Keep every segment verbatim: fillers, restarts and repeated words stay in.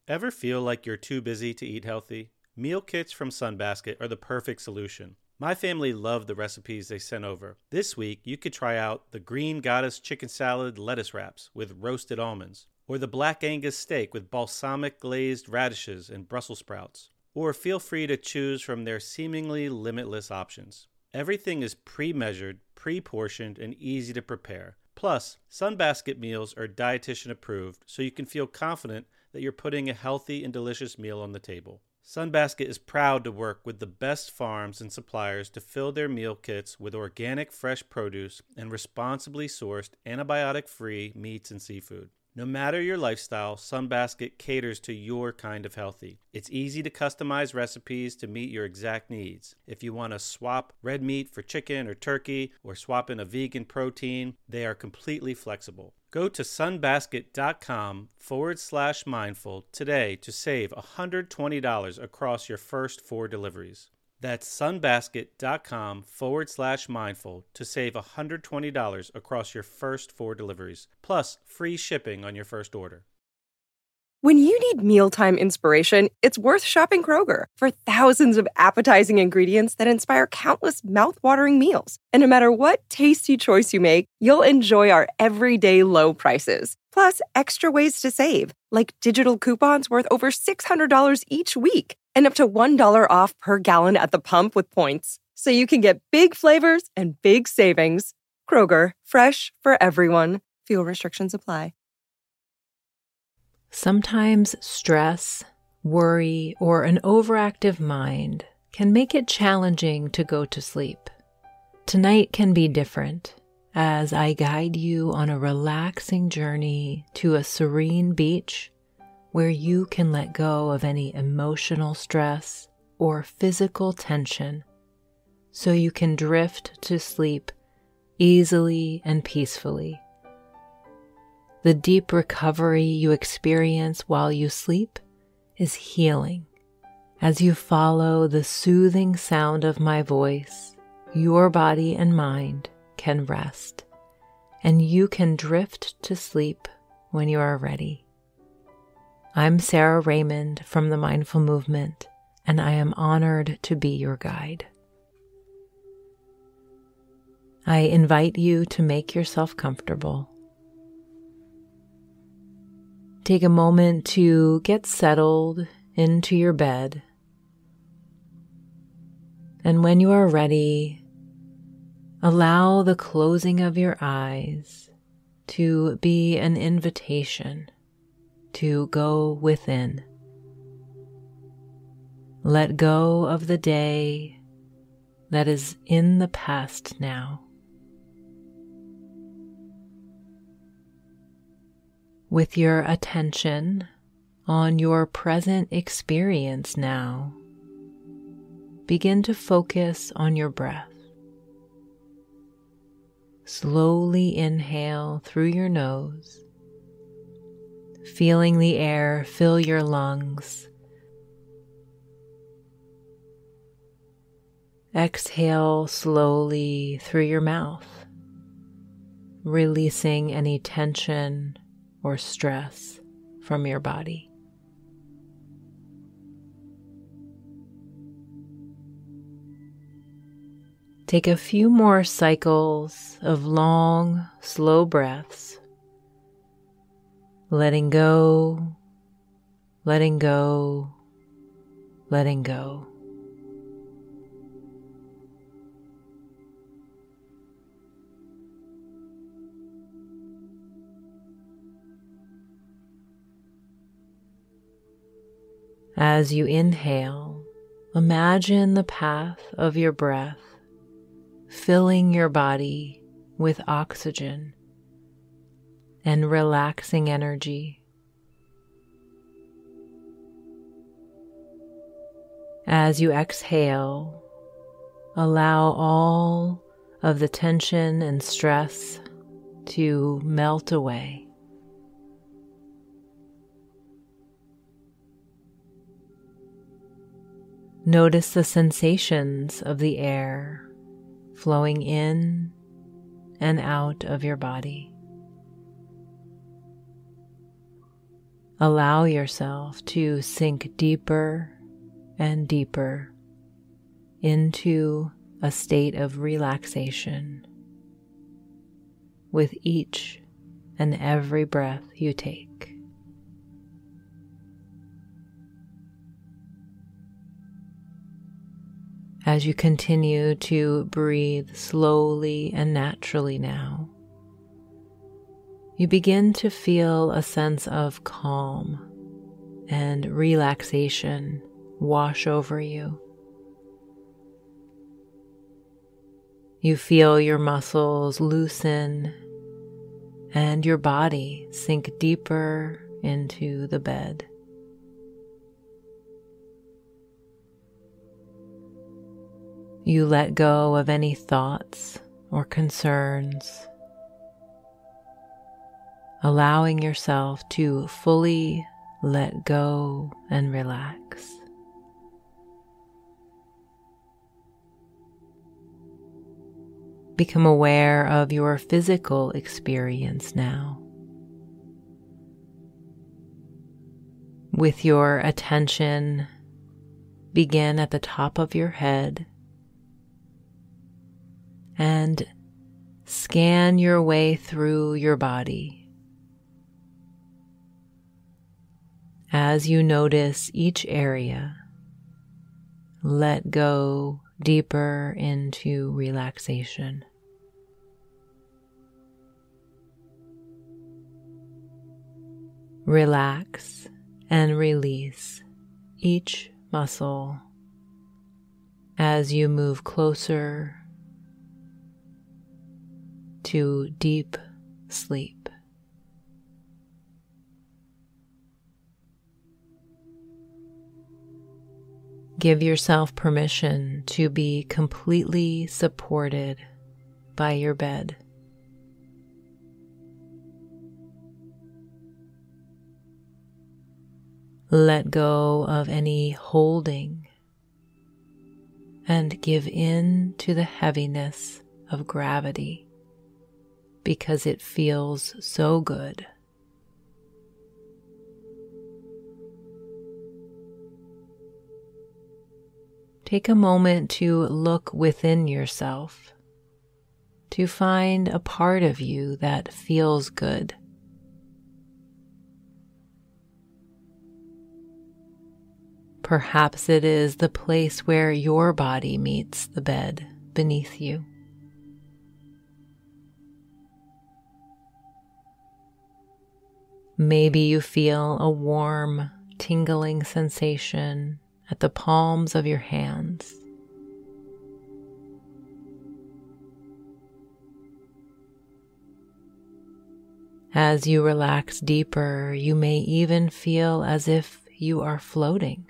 Ever feel like you're too busy to eat healthy? Meal kits from Sunbasket are the perfect solution. My family loved the recipes they sent over. This week, you could try out the Green Goddess chicken salad lettuce wraps with roasted almonds, or the Black Angus steak with balsamic glazed radishes and Brussels sprouts. Or feel free to choose from their seemingly limitless options. Everything is pre-measured, pre-portioned, and easy to prepare. Plus, Sunbasket meals are dietitian approved, so you can feel confident that you're putting a healthy and delicious meal on the table. Sunbasket is proud to work with the best farms and suppliers to fill their meal kits with organic, fresh produce and responsibly sourced, antibiotic-free meats and seafood. No matter your lifestyle, Sunbasket caters to your kind of healthy. It's easy to customize recipes to meet your exact needs. If you want to swap red meat for chicken or turkey, or swap in a vegan protein, they are completely flexible. Go to sunbasket.com forward slash mindful today to save one hundred twenty dollars across your first four deliveries. That's sunbasket.com forward slash mindful to save one hundred twenty dollars across your first four deliveries, plus free shipping on your first order. When you need mealtime inspiration, it's worth shopping Kroger for thousands of appetizing ingredients that inspire countless mouth-watering meals. And no matter what tasty choice you make, you'll enjoy our everyday low prices. Plus, extra ways to save, like digital coupons worth over six hundred dollars each week and up to one dollar off per gallon at the pump with points. So you can get big flavors and big savings. Kroger, fresh for everyone. Fuel restrictions apply. Sometimes stress, worry, or an overactive mind can make it challenging to go to sleep. Tonight can be different, as I guide you on a relaxing journey to a serene beach where you can let go of any emotional stress or physical tension so you can drift to sleep easily and peacefully. The deep recovery you experience while you sleep is healing. As you follow the soothing sound of my voice, your body and mind can rest, and you can drift to sleep when you are ready. I'm Sarah Raymond from the Mindful Movement, and I am honored to be your guide. I invite you to make yourself comfortable. Take a moment to get settled into your bed. And when you are ready, allow the closing of your eyes to be an invitation to go within. Let go of the day that is in the past now. With your attention on your present experience now, begin to focus on your breath. Slowly inhale through your nose, feeling the air fill your lungs. Exhale slowly through your mouth, releasing any tension or stress from your body. Take a few more cycles of long, slow breaths, letting go, letting go, letting go. As you inhale, imagine the path of your breath filling your body with oxygen and relaxing energy. As you exhale, allow all of the tension and stress to melt away. Notice the sensations of the air flowing in and out of your body. Allow yourself to sink deeper and deeper into a state of relaxation with each and every breath you take. As you continue to breathe slowly and naturally now, you begin to feel a sense of calm and relaxation wash over you. You feel your muscles loosen and your body sink deeper into the bed. You let go of any thoughts or concerns, allowing yourself to fully let go and relax. Become aware of your physical experience now. With your attention, begin at the top of your head and scan your way through your body. As you notice each area, let go deeper into relaxation. Relax and release each muscle as you move closer to deep sleep. Give yourself permission to be completely supported by your bed. Let go of any holding and give in to the heaviness of gravity because it feels so good. Take a moment to look within yourself, to find a part of you that feels good. Perhaps it is the place where your body meets the bed beneath you. Maybe you feel a warm, tingling sensation at the palms of your hands. As you relax deeper, you may even feel as if you are floating.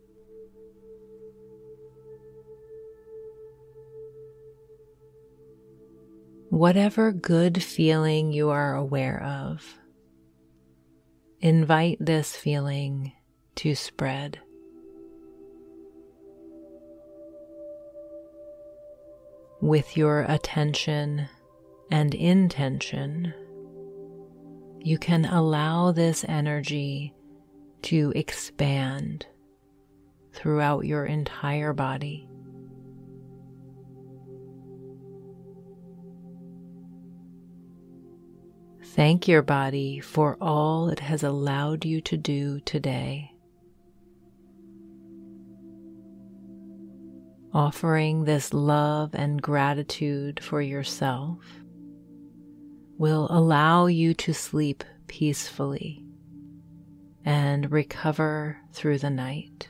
Whatever good feeling you are aware of, invite this feeling to spread. With your attention and intention, you can allow this energy to expand throughout your entire body. Thank your body for all it has allowed you to do today. Offering this love and gratitude for yourself will allow you to sleep peacefully and recover through the night.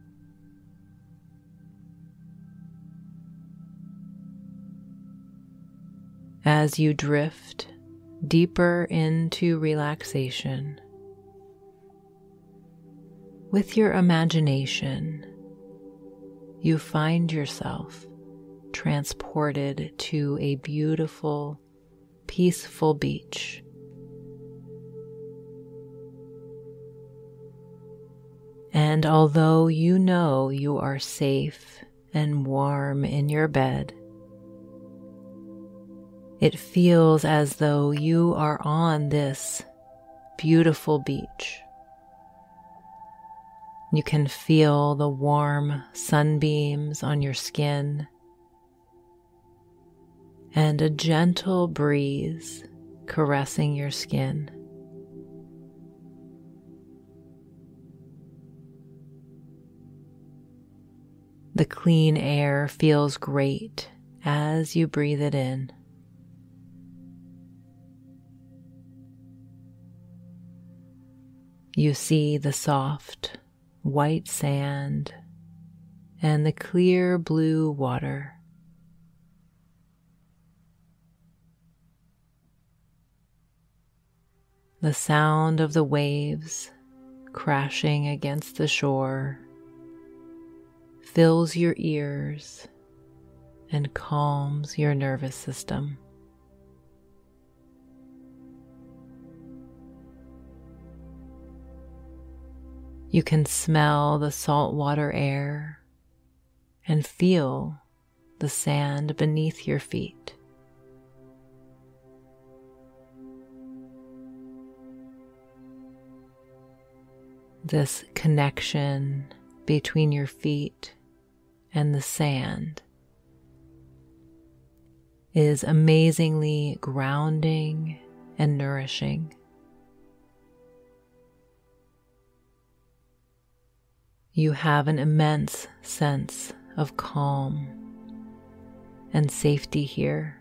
As you drift deeper into relaxation, with your imagination, you find yourself transported to a beautiful, peaceful beach. And although you know you are safe and warm in your bed, it feels as though you are on this beautiful beach You can feel the warm sunbeams on your skin and a gentle breeze caressing your skin. The clean air feels great as you breathe it in. You see the soft, white sand and the clear blue water. The sound of the waves crashing against the shore fills your ears and calms your nervous system. You can smell the saltwater air and feel the sand beneath your feet. This connection between your feet and the sand is amazingly grounding and nourishing. You have an immense sense of calm and safety here.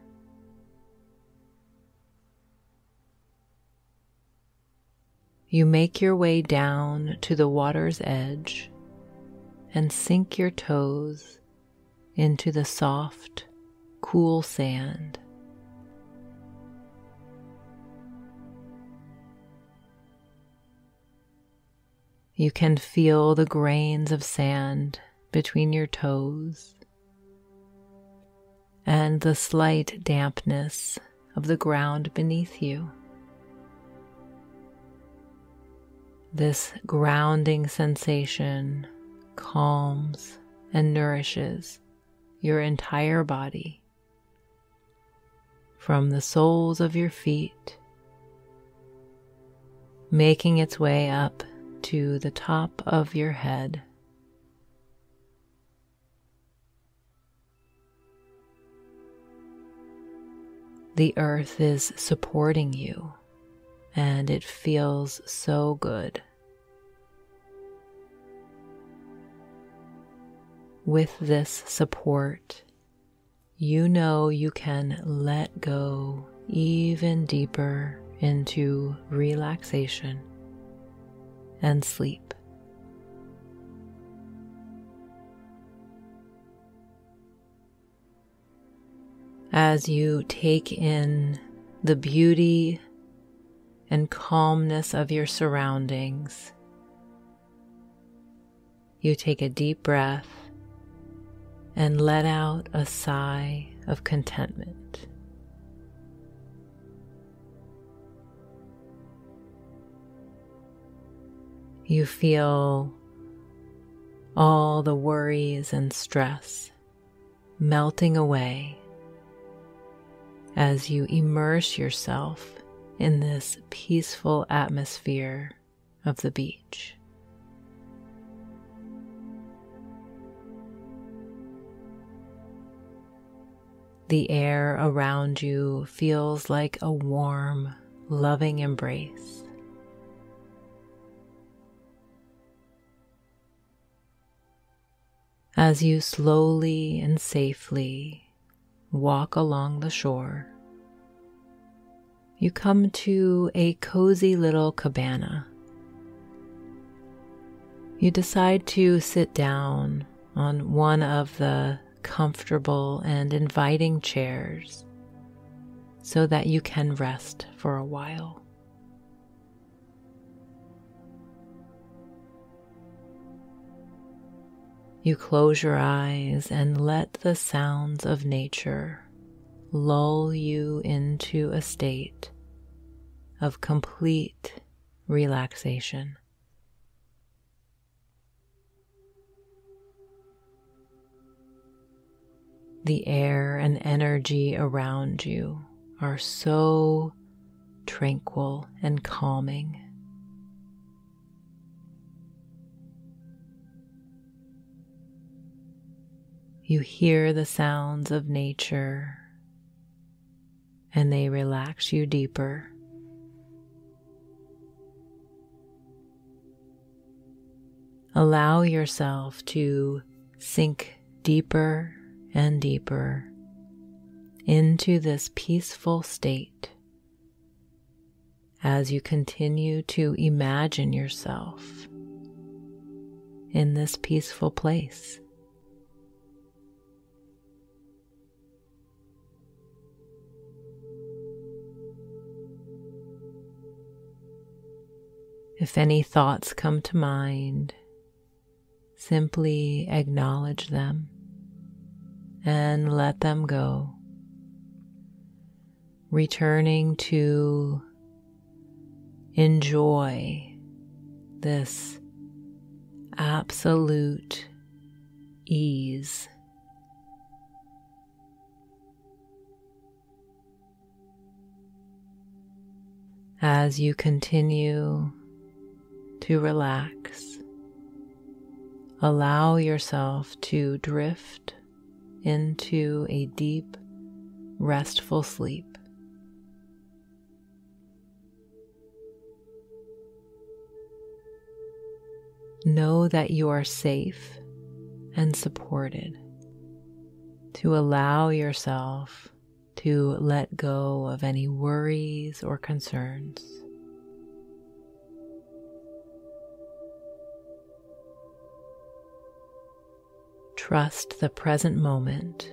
You make your way down to the water's edge and sink your toes into the soft, cool sand. You can feel the grains of sand between your toes and the slight dampness of the ground beneath you. This grounding sensation calms and nourishes your entire body, from the soles of your feet, making its way up to the top of your head. The earth is supporting you, and it feels so good. With this support, you know you can let go even deeper into relaxation and sleep. As you take in the beauty and calmness of your surroundings, you take a deep breath and let out a sigh of contentment. You feel all the worries and stress melting away as you immerse yourself in this peaceful atmosphere of the beach. The air around you feels like a warm, loving embrace. As you slowly and safely walk along the shore, you come to a cozy little cabana. You decide to sit down on one of the comfortable and inviting chairs so that you can rest for a while. You close your eyes and let the sounds of nature lull you into a state of complete relaxation. The air and energy around you are so tranquil and calming. You hear the sounds of nature, and they relax you deeper. Allow yourself to sink deeper and deeper into this peaceful state as you continue to imagine yourself in this peaceful place. If any thoughts come to mind, simply acknowledge them and let them go, returning to enjoy this absolute ease. As you continue to relax, allow yourself to drift into a deep, restful sleep. Know that you are safe and supported to allow yourself to let go of any worries or concerns. Trust the present moment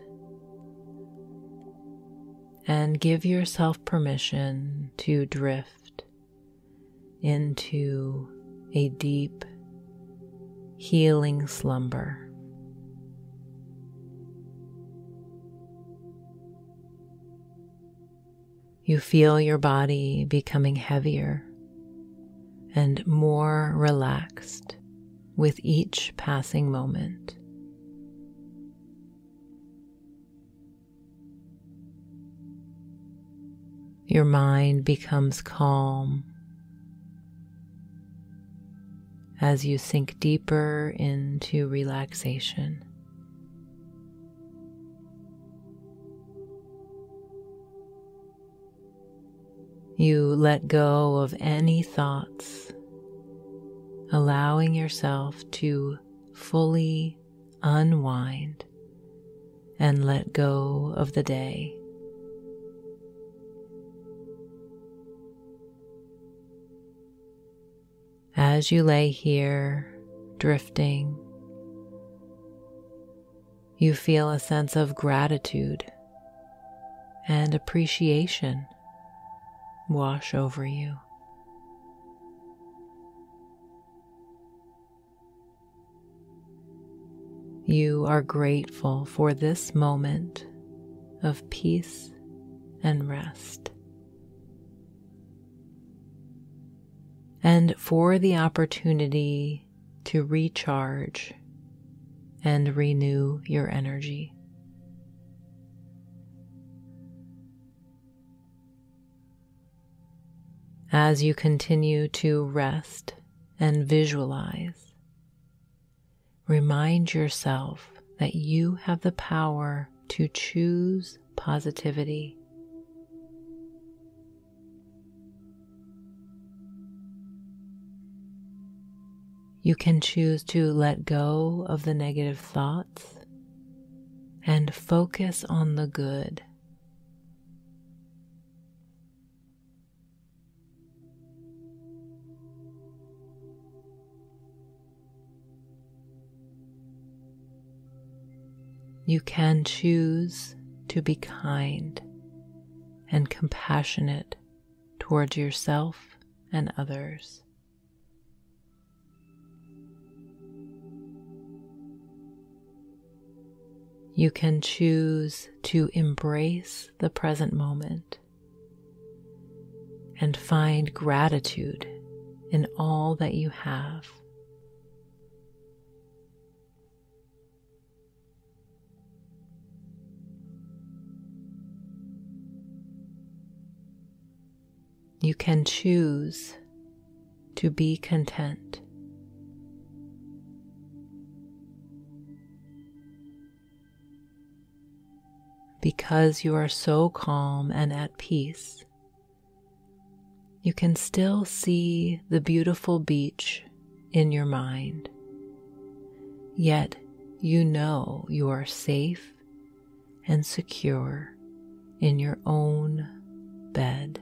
and give yourself permission to drift into a deep, healing slumber. You feel your body becoming heavier and more relaxed with each passing moment. Your mind becomes calm as you sink deeper into relaxation. You let go of any thoughts, allowing yourself to fully unwind and let go of the day. As you lay here, drifting, you feel a sense of gratitude and appreciation wash over you. You are grateful for this moment of peace and rest, and for the opportunity to recharge and renew your energy. As you continue to rest and visualize, remind yourself that you have the power to choose positivity. You can choose to let go of the negative thoughts and focus on the good. You can choose to be kind and compassionate towards yourself and others. You can choose to embrace the present moment and find gratitude in all that you have. You can choose to be content. because you are so calm and at peace, you can still see the beautiful beach in your mind, yet you know you are safe and secure in your own bed.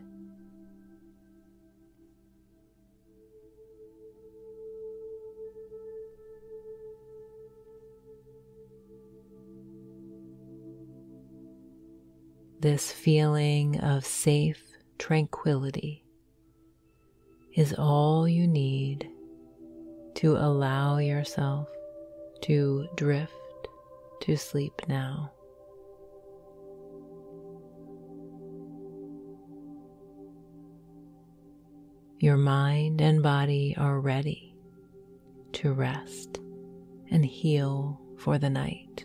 This feeling of safe tranquility is all you need to allow yourself to drift to sleep now. Your mind and body are ready to rest and heal for the night.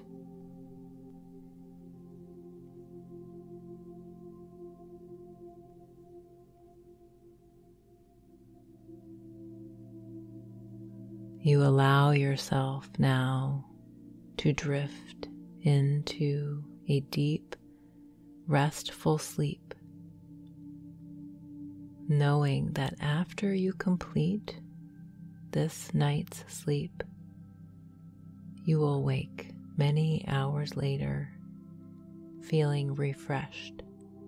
You allow yourself now to drift into a deep, restful sleep, knowing that after you complete this night's sleep, you will wake many hours later feeling refreshed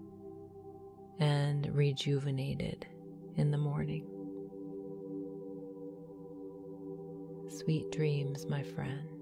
and rejuvenated in the morning. Sweet dreams, my friend.